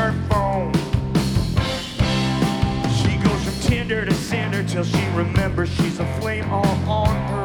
her phone. She goes from Tinder to Cinder till she remembers she's a flame all on her